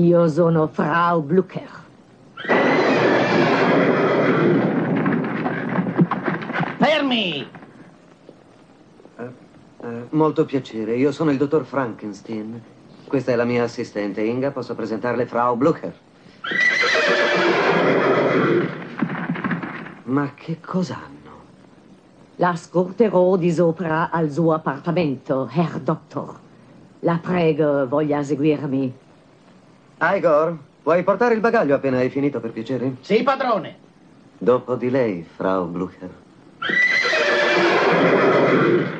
Io sono Frau Blücher. Fermi! Molto piacere, io sono il dottor Frankenstein. Questa è la mia assistente, Inga. Posso presentarle Frau Blücher. Ma che cosa hanno? La scorterò di sopra al suo appartamento, Herr Doctor. La prego, voglia seguirmi. Igor, puoi portare il bagaglio appena hai finito, per piacere? Sì, padrone. Dopo di lei, Frau Blücher.